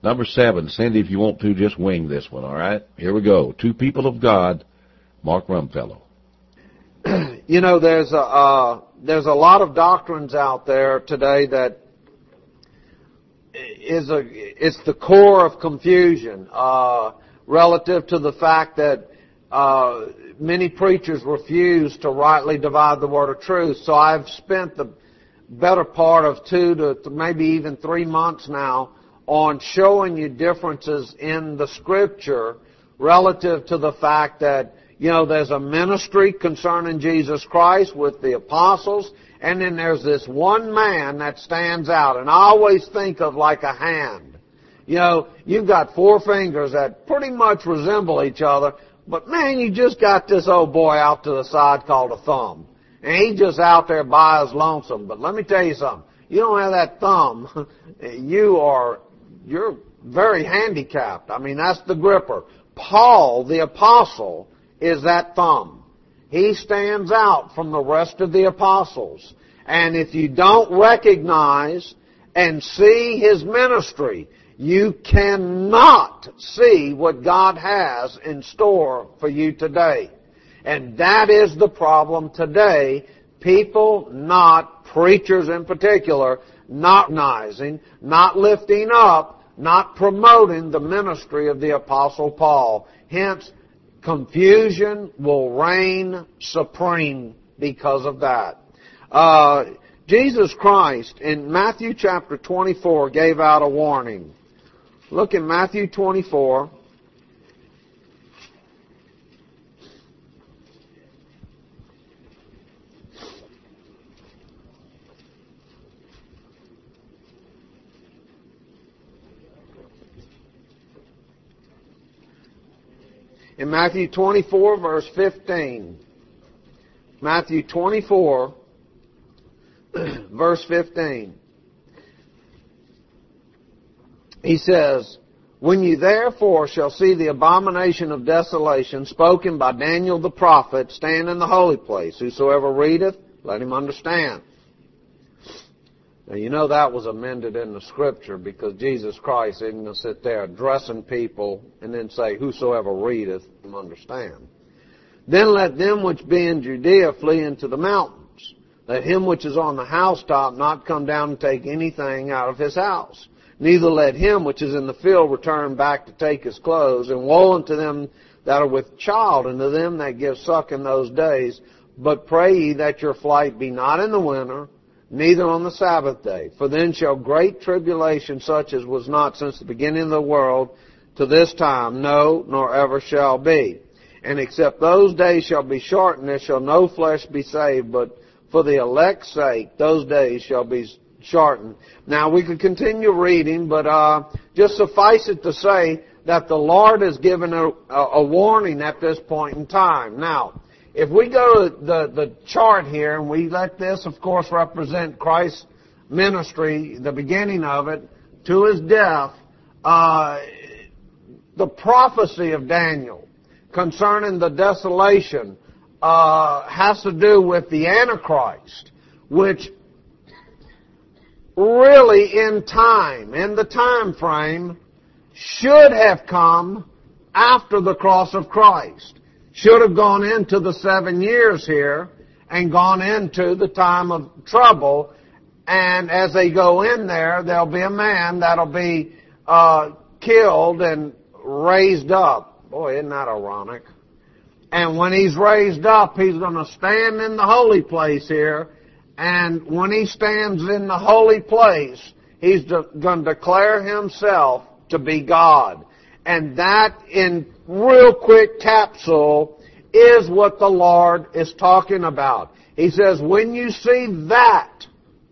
Number 7, Cindy, if you want to, just wing this one, all right? Here we go. Two people of God, Mark Rumfellow. You know, there's a lot of doctrines out there today that it's the core of confusion relative to the fact that many preachers refuse to rightly divide the word of truth. So I've spent the better part of 2 to maybe even 3 months now on showing you differences in the Scripture relative to the fact that, you know, there's a ministry concerning Jesus Christ with the apostles, and then there's this one man that stands out. And I always think of like a hand. You know, you've got 4 fingers that pretty much resemble each other, but man, you just got this old boy out to the side called a thumb. And he's just out there by his lonesome. But let me tell you something. You don't have that thumb, you're very handicapped. I mean, that's the gripper. Paul, the apostle, is that thumb. He stands out from the rest of the apostles. And if you don't recognize and see his ministry, you cannot see what God has in store for you today. And that is the problem today. People, preachers in particular, not recognizing, not lifting up, not promoting the ministry of the Apostle Paul. Hence, confusion will reign supreme because of that. Jesus Christ in Matthew chapter 24 gave out a warning. Look in Matthew 24. In Matthew 24, verse 15. Matthew 24, verse 15. He says, "When you therefore shall see the abomination of desolation spoken by Daniel the prophet stand in the holy place, whosoever readeth, let him understand." Now, you know that was amended in the Scripture because Jesus Christ isn't going to sit there addressing people and then say, "Whosoever readeth, let him understand." "Then let them which be in Judea flee into the mountains. Let him which is on the housetop not come down and take anything out of his house. Neither let him which is in the field return back to take his clothes. And woe unto them that are with child, and to them that give suck in those days. But pray ye that your flight be not in the winter, neither on the Sabbath day. For then shall great tribulation, such as was not since the beginning of the world to this time, no, nor ever shall be. And except those days shall be shortened, there shall no flesh be saved, but for the elect's sake, those days shall be shortened." Now, we could continue reading, but just suffice it to say that the Lord has given a warning at this point in time. Now, if we go to the chart here, and we let this, of course, represent Christ's ministry, the beginning of it, to his death, the prophecy of Daniel concerning the desolation has to do with the Antichrist, which really in the time frame, should have come after the cross of Christ. Should have gone into the 7 years here and gone into the time of trouble. And as they go in there, there'll be a man that'll be killed and raised up. Boy, isn't that ironic? And when he's raised up, he's going to stand in the holy place here. And when he stands in the holy place, he's going to declare himself to be God. And that, in real quick capsule, is what the Lord is talking about. He says, when you see that,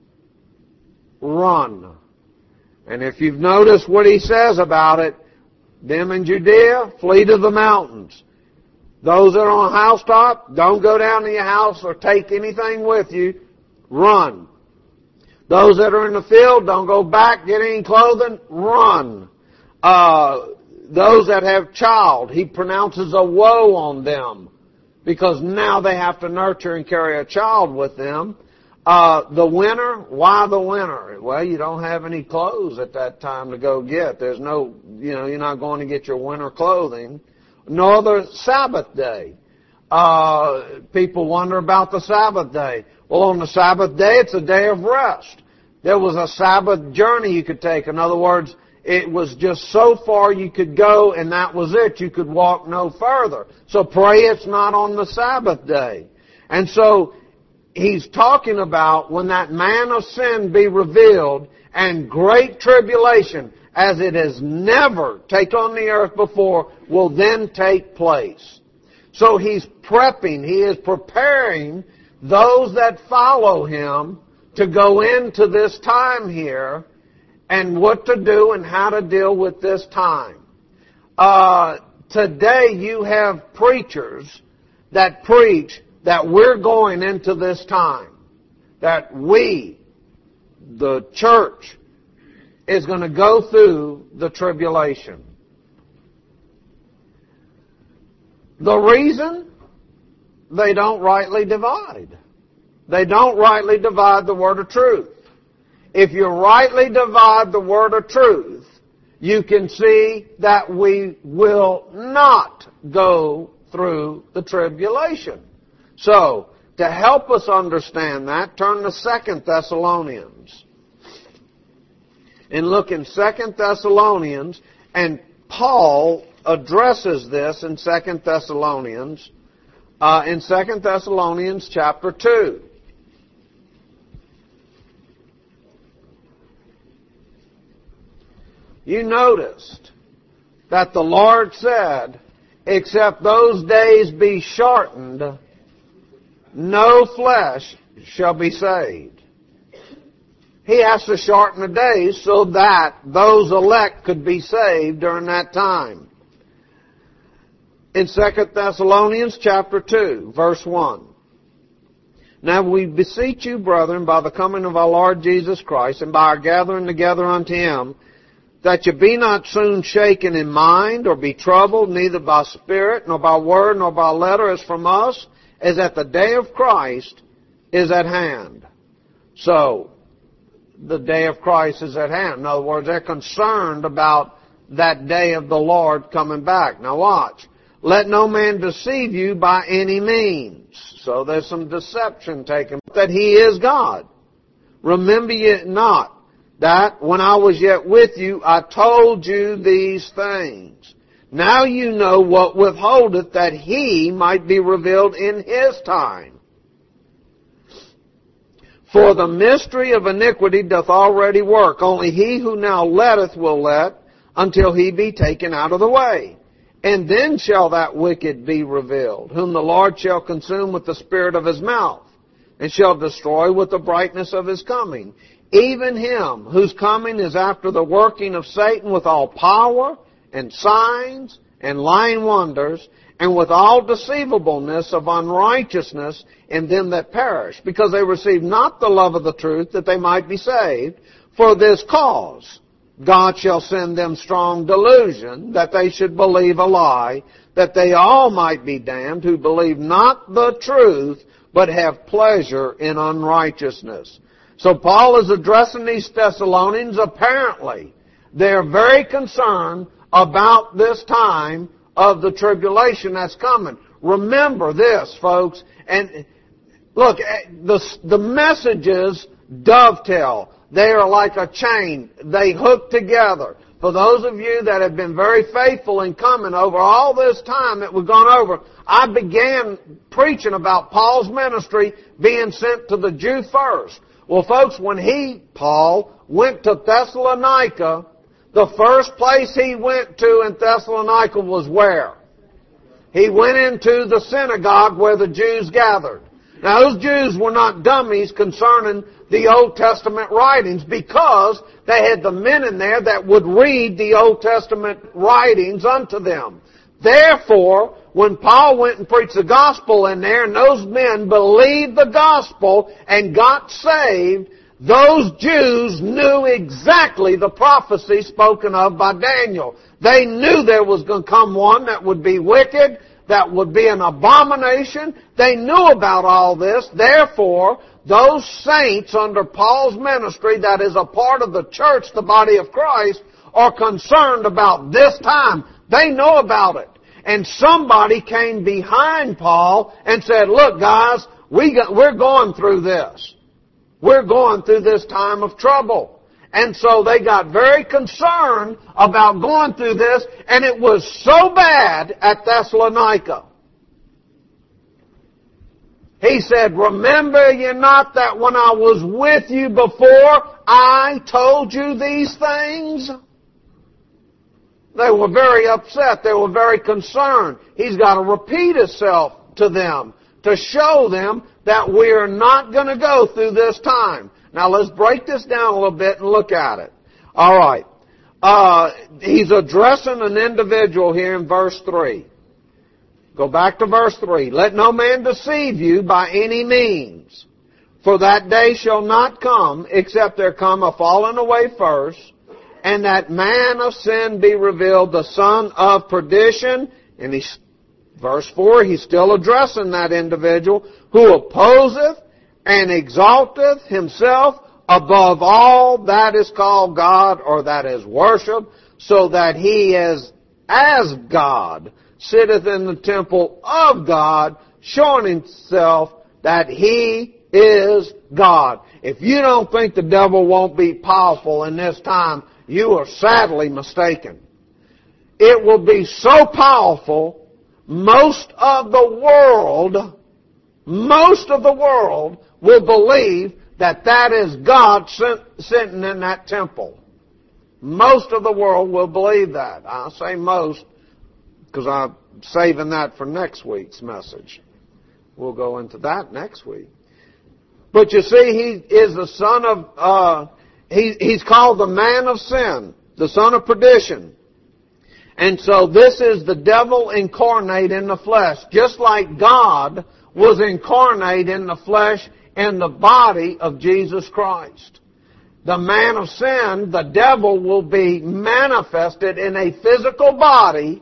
run. And if you've noticed what he says about it, them in Judea, flee to the mountains. Those that are on a housetop, don't go down to your house or take anything with you. Run. Those that are in the field, don't go back, get any clothing. Run. Those that have child, he pronounces a woe on them because now they have to nurture and carry a child with them. The winter, why the winter? Well, you don't have any clothes at that time to go get. There's no, you're not going to get your winter clothing. Nor the Sabbath day. People wonder about the Sabbath day. Well, on the Sabbath day, it's a day of rest. There was a Sabbath journey you could take. In other words, it was just so far you could go, and that was it. You could walk no further. So pray it's not on the Sabbath day. And so he's talking about when that man of sin be revealed, and great tribulation, as it has never taken on the earth before, will then take place. So he's prepping, he is preparing those that follow him to go into this time here, and what to do and how to deal with this time. Today you have preachers that preach that we're going into this time. That we, the church, is going to go through the tribulation. The reason? They don't rightly divide. They don't rightly divide the word of truth. If you rightly divide the word of truth, you can see that we will not go through the tribulation. So, to help us understand that, turn to 2 Thessalonians. And look in 2 Thessalonians, and Paul addresses this in 2 Thessalonians, chapter 2. You noticed that the Lord said, except those days be shortened, no flesh shall be saved. He has to shorten the days so that those elect could be saved during that time. In 2 Thessalonians chapter 2, verse 1. Now we beseech you, brethren, by the coming of our Lord Jesus Christ, and by our gathering together unto Him, that you be not soon shaken in mind, or be troubled, neither by spirit, nor by word, nor by letter, as from us, as that the day of Christ is at hand. So, the day of Christ is at hand. In other words, they're concerned about that day of the Lord coming back. Now watch. Let no man deceive you by any means. So there's some deception taken, that He is God. Remember ye not that when I was yet with you, I told you these things. Now you know what withholdeth, that He might be revealed in His time. For the mystery of iniquity doth already work. Only he who now letteth will let, until he be taken out of the way. And then shall that wicked be revealed, whom the Lord shall consume with the spirit of His mouth, and shall destroy with the brightness of His coming. Even him whose coming is after the working of Satan with all power and signs and lying wonders, and with all deceivableness of unrighteousness in them that perish, because they receive not the love of the truth, that they might be saved. For this cause God shall send them strong delusion, that they should believe a lie, that they all might be damned, who believe not the truth, but have pleasure in unrighteousness. So Paul is addressing these Thessalonians. Apparently, they're very concerned about this time of the tribulation that's coming. Remember this, folks. And look, the messages dovetail. They are like a chain. They hook together. For those of you that have been very faithful in coming over all this time that we've gone over, I began preaching about Paul's ministry being sent to the Jew first. Well, folks, when Paul, went to Thessalonica, the first place he went to in Thessalonica was where? He went into the synagogue where the Jews gathered. Now, those Jews were not dummies concerning the Old Testament writings, because they had the men in there that would read the Old Testament writings unto them. Therefore, when Paul went and preached the gospel in there, and those men believed the gospel and got saved, those Jews knew exactly the prophecy spoken of by Daniel. They knew there was going to come one that would be wicked, that would be an abomination. They knew about all this. Therefore, those saints under Paul's ministry that is a part of the church, the body of Christ, are concerned about this time. They know about it. And somebody came behind Paul and said, look guys, we're going through this. We're going through this time of trouble. And so they got very concerned about going through this, and it was so bad at Thessalonica. He said, remember ye not that when I was with you before, I told you these things? They were very upset. They were very concerned. He's got to repeat himself to them to show them that we're not going to go through this time. Now let's break this down a little bit and look at it. All right. He's addressing an individual here in verse 3. Go back to verse 3. Let no man deceive you by any means, for that day shall not come, except there come a falling away first, and that man of sin be revealed, the son of perdition. And verse 4, he's still addressing that individual, who opposeth and exalteth himself above all that is called God or that is worshipped, so that he is as God, sitteth in the temple of God, showing himself that he is God. If you don't think the devil won't be powerful in this time, you are sadly mistaken. It will be so powerful, most of the world will believe that that is God sitting in that temple. Most of the world will believe that. I say most because I'm saving that for next week's message. We'll go into that next week. But you see, he is the son of, he's called the man of sin, the son of perdition. And so this is the devil incarnate in the flesh, just like God was incarnate in the flesh in the body of Jesus Christ. The man of sin, the devil, will be manifested in a physical body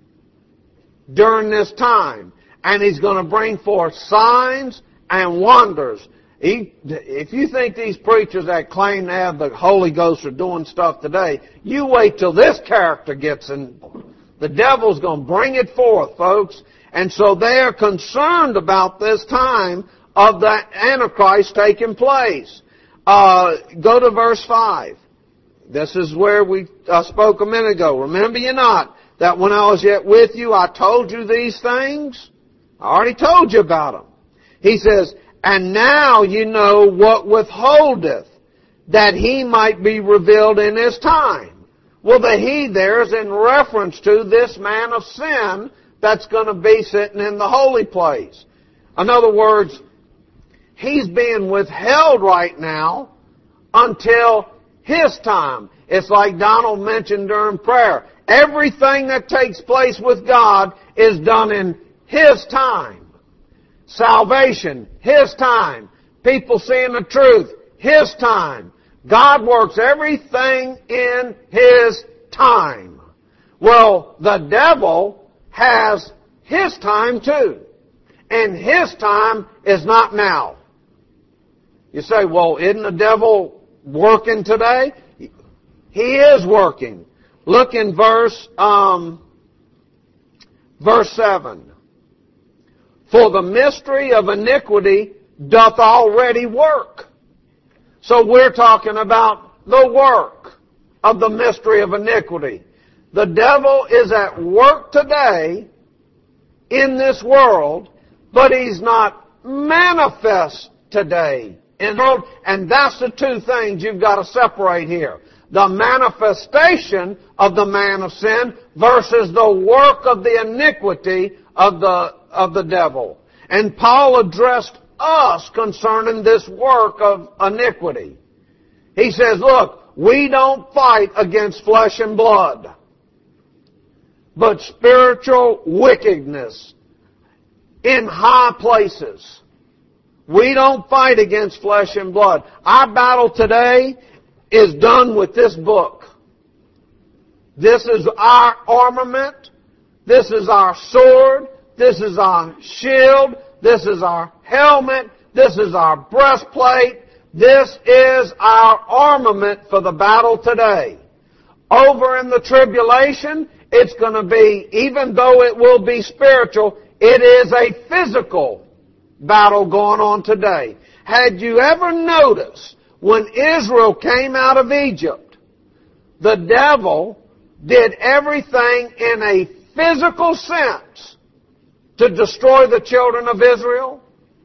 during this time. And he's going to bring forth signs and wonders. If you think these preachers that claim to have the Holy Ghost are doing stuff today, you wait till this character gets in. The devil's going to bring it forth, folks. And so they are concerned about this time of the Antichrist taking place. Go to verse 5. This is where we spoke a minute ago. Remember ye not that when I was yet with you, I told you these things? I already told you about them. He says, and now you know what withholdeth, that he might be revealed in his time. Well, the he there is in reference to this man of sin that's going to be sitting in the holy place. In other words, he's being withheld right now until his time. It's like Donald mentioned during prayer. Everything that takes place with God is done in his time. Salvation, his time. People seeing the truth, his time. God works everything in his time. Well, the devil has his time too. And his time is not now. You say, well, isn't the devil working today? He is working. Look in verse 7. For the mystery of iniquity doth already work. So we're talking about the work of the mystery of iniquity. The devil is at work today in this world, but he's not manifest today in the world. And that's the two things you've got to separate here. The manifestation of the man of sin versus the work of the iniquity of the devil. And Paul addressed us concerning this work of iniquity. He says, look, we don't fight against flesh and blood, but spiritual wickedness in high places. We don't fight against flesh and blood. Our battle today is done with this book. This is our armament. This is our sword. This is our shield. This is our helmet. This is our breastplate. This is our armament for the battle today. Over in the tribulation, it's going to be, even though it will be spiritual, it is a physical battle going on today. Had you ever noticed when Israel came out of Egypt, the devil did everything in a physical sense to destroy the children of Israel?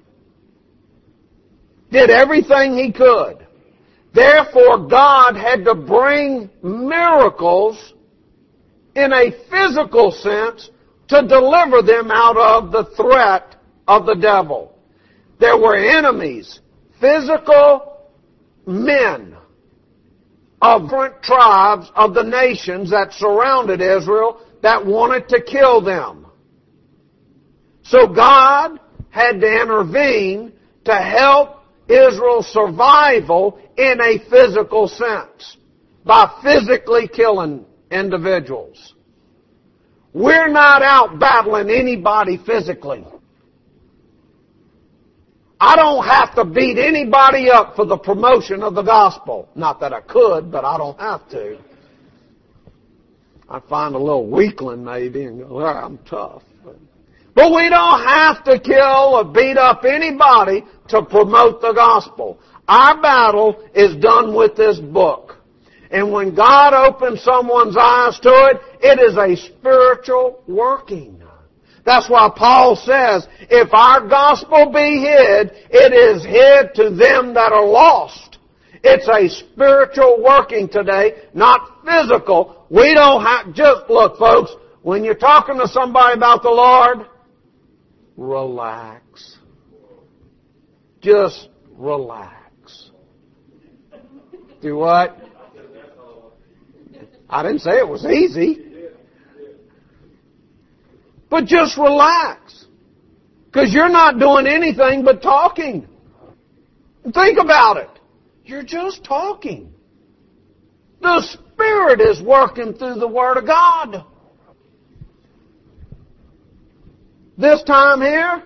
Did everything he could. Therefore, God had to bring miracles in a physical sense to deliver them out of the threat of the devil. There were enemies, physical men of different tribes of the nations that surrounded Israel that wanted to kill them. So God had to intervene to help Israel's survival in a physical sense by physically killing individuals. We're not out battling anybody physically. I don't have to beat anybody up for the promotion of the gospel. Not that I could, but I don't have to. I find a little weakling maybe and go, I'm tough. But we don't have to kill or beat up anybody to promote the gospel. Our battle is done with this book. And when God opens someone's eyes to it, it is a spiritual working. That's why Paul says, if our gospel be hid, it is hid to them that are lost. It's a spiritual working today, not physical. We don't have, just look folks, when you're talking to somebody about the Lord, relax. Just relax. Do what? I didn't say it was easy. But just relax. Because you're not doing anything but talking. Think about it. You're just talking. The Spirit is working through the Word of God. This time here,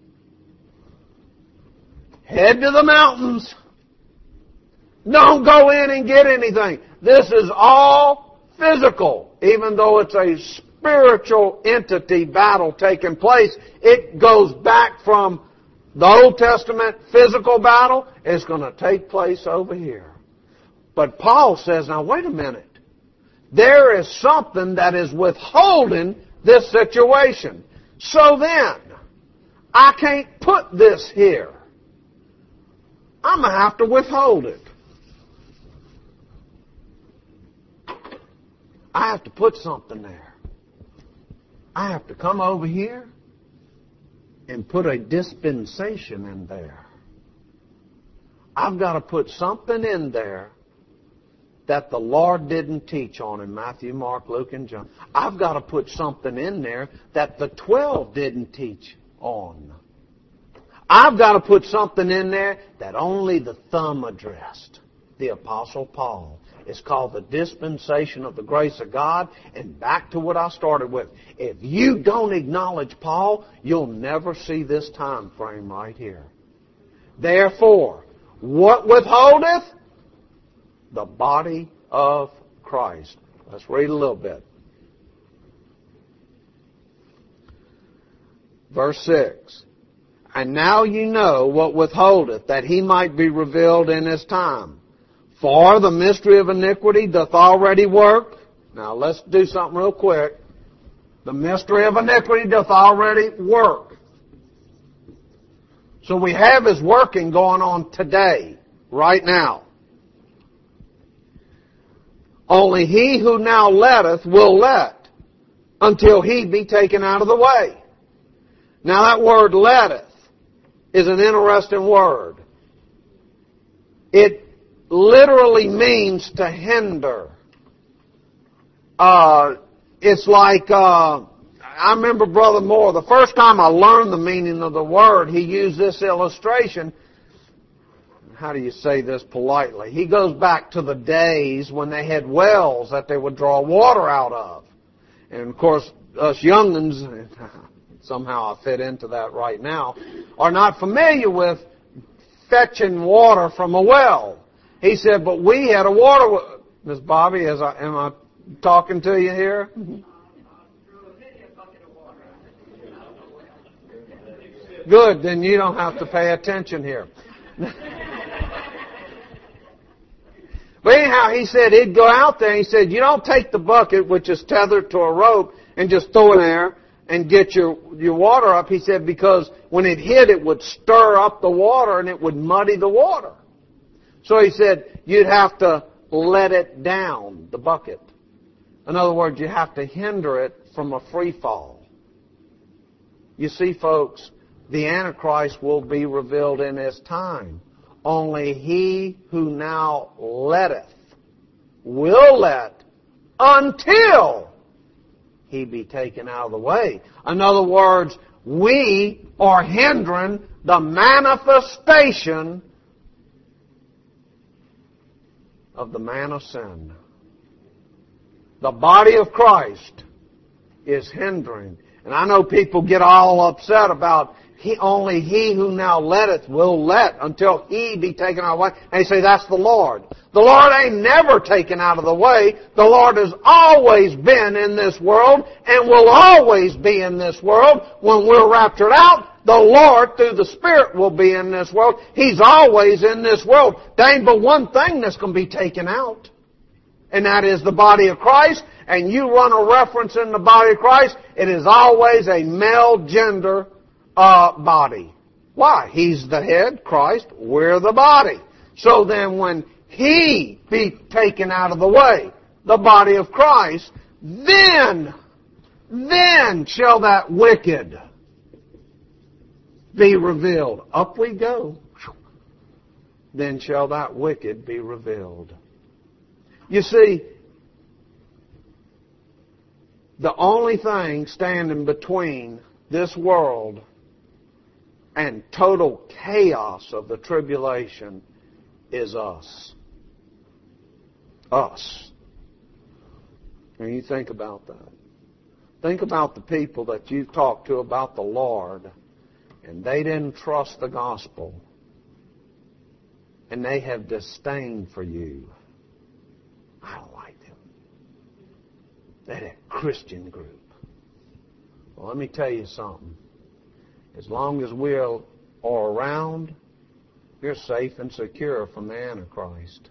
head to the mountains. Don't go in and get anything. This is all physical, even though it's a spiritual entity battle taking place. It goes back from the Old Testament physical battle. It's going to take place over here. But Paul says, now wait a minute. There is something that is withholding this situation. So then, I can't put this here. I'm going to have to withhold it. I have to put something there. I have to come over here and put a dispensation in there. I've got to put something in there that the Lord didn't teach on in Matthew, Mark, Luke, and John. I've got to put something in there that the 12 didn't teach on. I've got to put something in there that only the thumb addressed. The Apostle Paul. It's called the dispensation of the grace of God. And back to what I started with. If you don't acknowledge Paul, you'll never see this time frame right here. Therefore, what withholdeth? The body of Christ. Let's read a little bit. Verse 6. And now you know what withholdeth, that he might be revealed in his time. For the mystery of iniquity doth already work. Now let's do something real quick. The mystery of iniquity doth already work. So we have his working going on today, right now. Only he who now letteth will let until he be taken out of the way. Now that word letteth is an interesting word. It literally means to hinder. It's like, I remember Brother Moore, the first time I learned the meaning of the word, he used this illustration. How do you say this politely? He goes back to the days when they had wells that they would draw water out of. And of course, us young'uns, somehow I fit into that right now, are not familiar with fetching water from a well. He said, but we had a water... Miss Bobby, am I talking to you here? Good, then you don't have to pay attention here. But anyhow, he said he'd go out there and he said, you don't take the bucket, which is tethered to a rope, and just throw it in there and get your water up. He said because when it hit, it would stir up the water and it would muddy the water. So he said you'd have to let it down, the bucket. In other words, you have to hinder it from a free fall. You see, folks, the Antichrist will be revealed in his time. Only he who now letteth will let until he be taken out of the way. In other words, we are hindering the manifestation of the man of sin. The body of Christ is hindering. And I know people get all upset about only he who now letteth will let until he be taken out of the way. And they say that's the Lord. The Lord ain't never taken out of the way. The Lord has always been in this world and will always be in this world. When we're raptured out, the Lord through the Spirit will be in this world. He's always in this world. There ain't but one thing that's going to be taken out. And that is the body of Christ. And you run a reference in the body of Christ, it is always a male gender body. Why? He's the head, Christ, we're the body. So then when He be taken out of the way, the body of Christ, then shall that wicked be revealed. Up we go. Then shall that wicked be revealed. You see, the only thing standing between this world and total chaos of the tribulation is us. Us. And you think about that. Think about the people that you've talked to about the Lord, and they didn't trust the gospel, and they have disdain for you. I don't like them. They're that Christian group. Well, let me tell you something. As long as we are around, you're safe and secure from the Antichrist.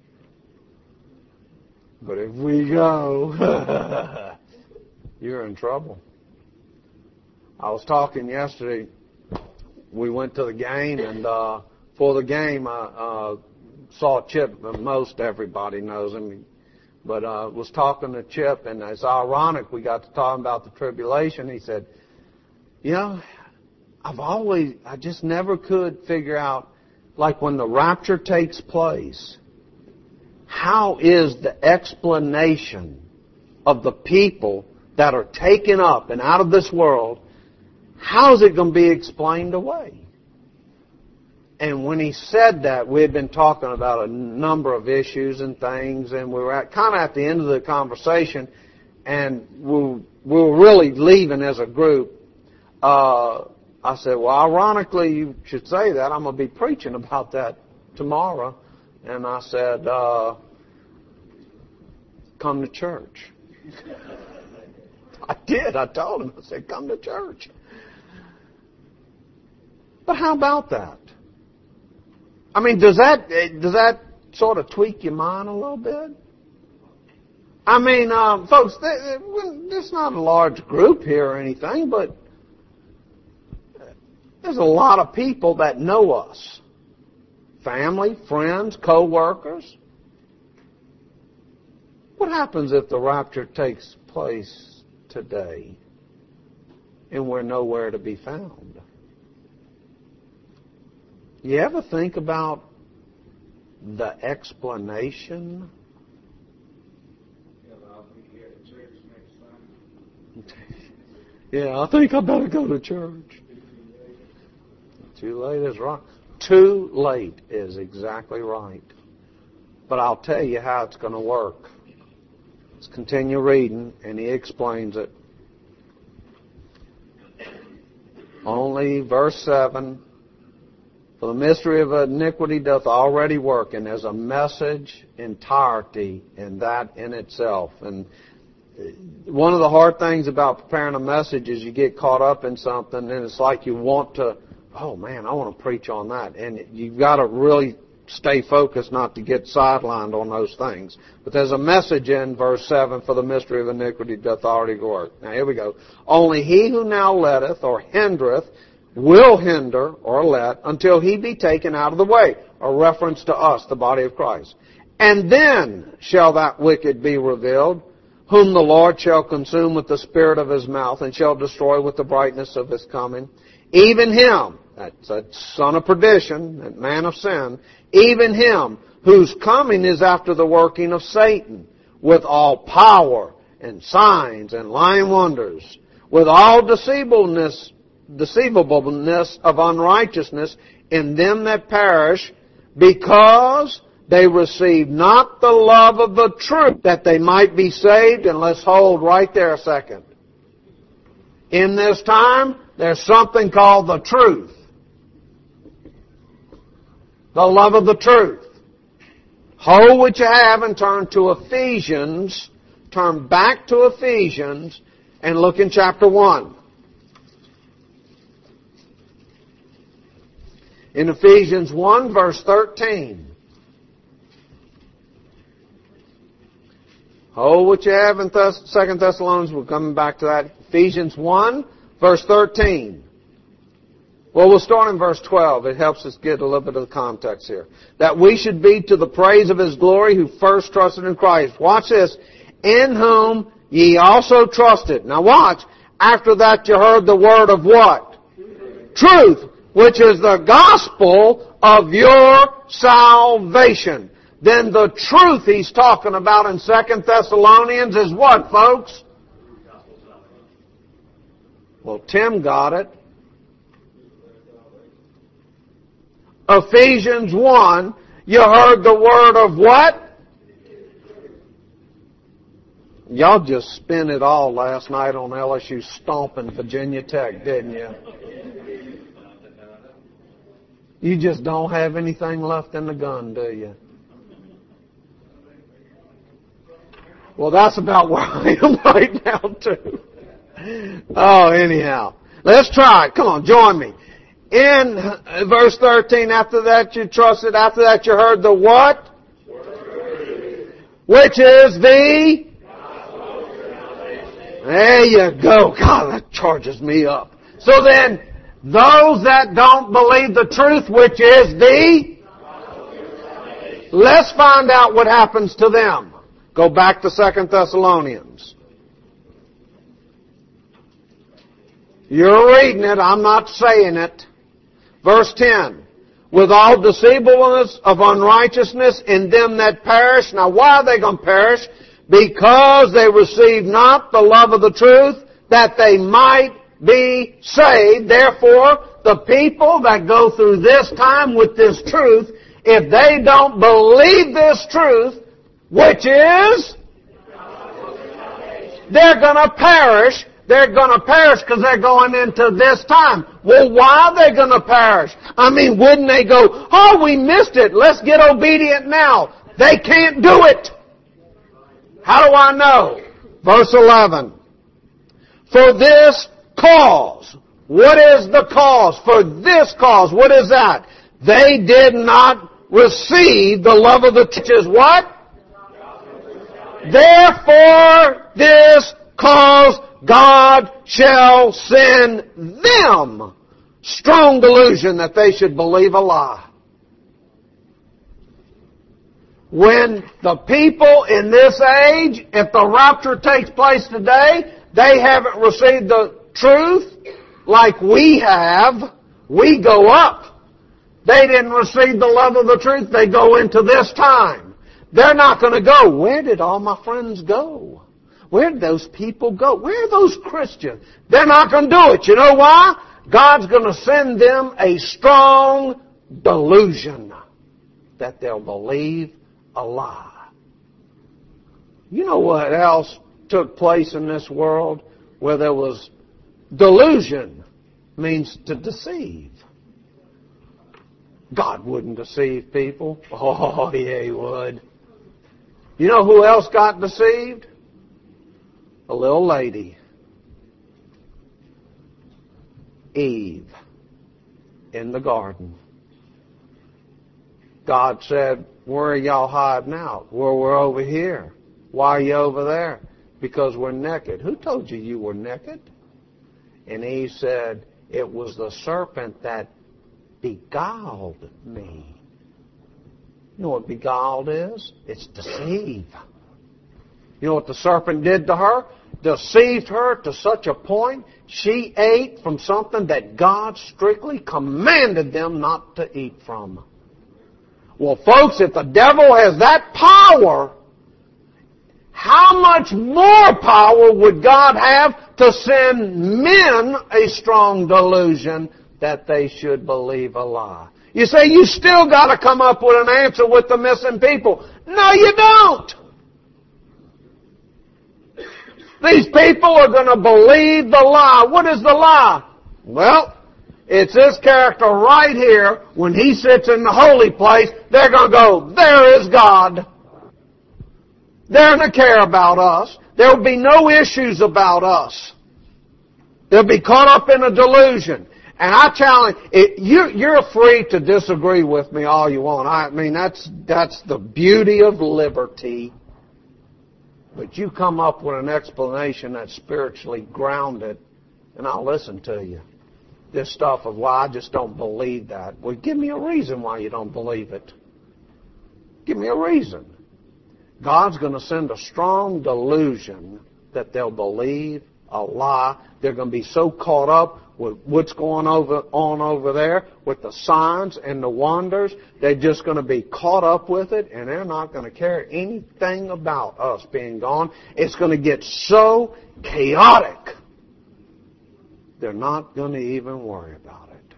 But if we go, you're in trouble. I was talking yesterday. We went to the game, and for the game, I saw Chip. Most everybody knows him. But was talking to Chip, and it's ironic. We got to talking about the tribulation. He said, you know, I just never could figure out, like when the rapture takes place, how is the explanation of the people that are taken up and out of this world, how is it going to be explained away? And when he said that, we had been talking about a number of issues and things, and we were kind of at the end of the conversation, and we were really leaving as a group. I said, well, ironically, you should say that. I'm going to be preaching about that tomorrow. And I said, come to church. I did. I told him. I said, come to church. But how about that? I mean, does that sort of tweak your mind a little bit? I mean, folks, there's not a large group here or anything, but there's a lot of people that know us. Family, friends, co-workers. What happens if the rapture takes place today and we're nowhere to be found? You ever think about the explanation? Yeah, I think I better go to church. Too late is right. Too late is exactly right. But I'll tell you how it's going to work. Let's continue reading, and he explains it. Only verse 7. For the mystery of iniquity doth already work, and there's a message entirety in that in itself. And one of the hard things about preparing a message is you get caught up in something, and it's like you want to, oh man, I want to preach on that. And you've got to really stay focused not to get sidelined on those things. But there's a message in verse 7, for the mystery of iniquity doth already work. Now here we go. Only he who now letteth or hindereth will hinder or let until he be taken out of the way. A reference to us, the body of Christ. And then shall that wicked be revealed, whom the Lord shall consume with the spirit of his mouth, and shall destroy with the brightness of his coming. Even him, that's that son of perdition, that man of sin, even him whose coming is after the working of Satan, with all power and signs and lying wonders, with all deceivableness of unrighteousness in them that perish, because they receive not the love of the truth, that they might be saved. And let's hold right there a second. In this time, there's something called the truth. The love of the truth. Hold what you have and turn to Ephesians. Turn back to Ephesians and look in chapter 1. In Ephesians 1, verse 13. Hold what you have in 2 Thessalonians. We're coming back to that. Ephesians 1, verse 13. Well, we'll start in verse 12. It helps us get a little bit of the context here. That we should be to the praise of His glory who first trusted in Christ. Watch this. In whom ye also trusted. Now watch. After that you heard the word of what? Truth. Which is the gospel of your salvation. Then the truth he's talking about in 2 Thessalonians is what, folks? Well, Tim got it. Ephesians 1, you heard the word of what? Y'all just spent it all last night on LSU stomping Virginia Tech, didn't you? You just don't have anything left in the gun, do you? Well, that's about where I am right now, too. Oh, anyhow. Let's try it. Come on, join me. In verse 13, after that you trusted, after that you heard the what? Which is the? There you go. God, that charges me up. So then, those that don't believe the truth, which is the? Let's find out what happens to them. Go back to 2 Thessalonians. You're reading it, I'm not saying it. Verse 10. With all deceivableness of unrighteousness in them that perish. Now why are they going to perish? Because they receive not the love of the truth, that they might be saved. Therefore, the people that go through this time with this truth, if they don't believe this truth, which is, they're going to perish. They're going to perish because they're going into this time. Well, why are they going to perish? I mean, wouldn't they go, oh, we missed it. Let's get obedient now. They can't do it. How do I know? Verse 11. For this cause. What is the cause? For this cause. What is that? They did not receive the love of the church. What? Therefore, this cause God shall send them strong delusion that they should believe a lie. When the people in this age, if the rapture takes place today, they haven't received the truth like we have, we go up. They didn't receive the love of the truth, they go into this time. They're not going to go, where did all my friends go? Where did those people go? Where are those Christians? They're not going to do it. You know why? God's going to send them a strong delusion that they'll believe a lie. You know what else took place in this world where there was delusion? Means to deceive. God wouldn't deceive people. Oh, yeah, He would. You know who else got deceived? A little lady. Eve. In the garden. God said, where are y'all hiding out? Well, we're over here. Why are you over there? Because we're naked. Who told you were naked? And Eve said, it was the serpent that beguiled me. You know what beguiled is? It's deceive. You know what the serpent did to her? Deceived her to such a point, she ate from something that God strictly commanded them not to eat from. Well, folks, if the devil has that power, how much more power would God have to send men a strong delusion that they should believe a lie? You say, you still got to come up with an answer with the missing people. No, you don't. These people are going to believe the lie. What is the lie? Well, it's this character right here. When he sits in the holy place, they're going to go, there is God. They're going to care about us. There will be no issues about us. They'll be caught up in a delusion. And I challenge, you're free to disagree with me all you want. I mean, that's the beauty of liberty. But you come up with an explanation that's spiritually grounded, and I'll listen to you. This stuff of, well, I just don't believe that. Well, give me a reason why you don't believe it. Give me a reason. God's going to send a strong delusion that they'll believe a lie. They're going to be so caught up with what's going on over there, with the signs and the wonders. They're just going to be caught up with it, and they're not going to care anything about us being gone. It's going to get so chaotic, they're not going to even worry about it.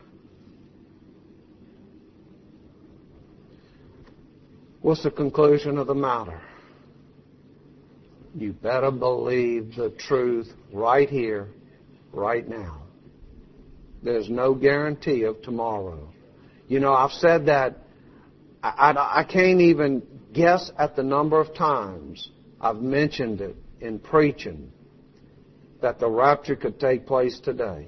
What's the conclusion of the matter? You better believe the truth right here, right now. There's no guarantee of tomorrow. You know, I've said that I can't even guess at the number of times I've mentioned it in preaching that the rapture could take place today.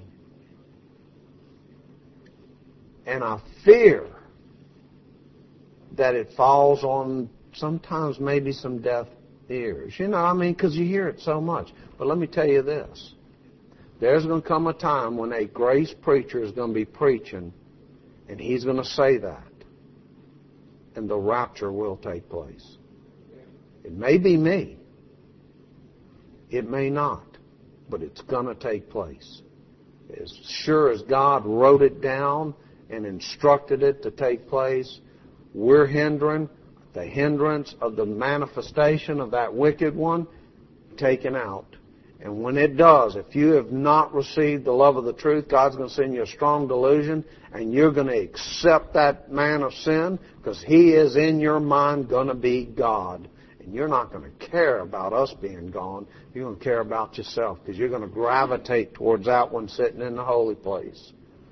And I fear that it falls on sometimes maybe some deaf ears. You know, I mean, because you hear it so much. But let me tell you this. There's going to come a time when a grace preacher is going to be preaching, and he's going to say that, and the rapture will take place. It may be me. It may not. But it's going to take place. As sure as God wrote it down and instructed it to take place, we're hindering the hindrance of the manifestation of that wicked one taken out. And when it does, if you have not received the love of the truth, God's going to send you a strong delusion, and you're going to accept that man of sin because he is in your mind going to be God. And you're not going to care about us being gone. You're going to care about yourself because you're going to gravitate towards that one sitting in the holy place.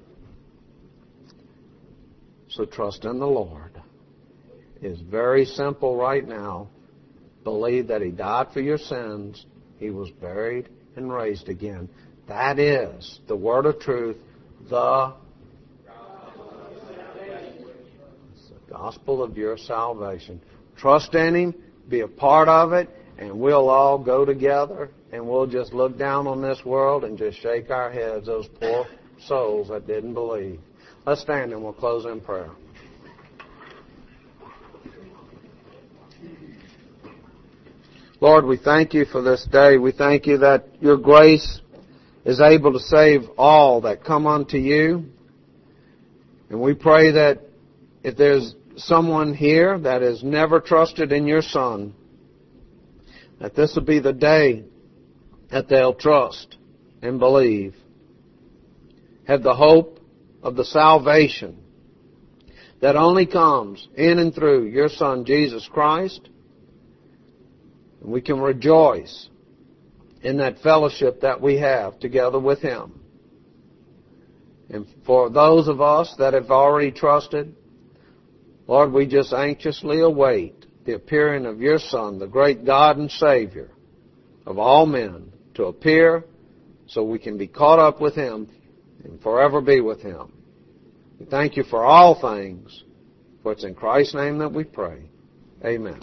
So trust in the Lord. It's very simple right now. Believe that He died for your sins. He was buried and raised again. That is the word of truth, the gospel of your salvation. Trust in Him, be a part of it, and we'll all go together and we'll just look down on this world and just shake our heads, those poor souls that didn't believe. Let's stand and we'll close in prayer. Lord, we thank You for this day. We thank You that Your grace is able to save all that come unto You. And we pray that if there's someone here that has never trusted in Your Son, that this will be the day that they'll trust and believe. Have the hope of the salvation that only comes in and through Your Son, Jesus Christ. And we can rejoice in that fellowship that we have together with Him. And for those of us that have already trusted, Lord, we just anxiously await the appearing of your Son, the great God and Savior of all men, to appear so we can be caught up with him and forever be with him. We thank you for all things, for it's in Christ's name that we pray. Amen.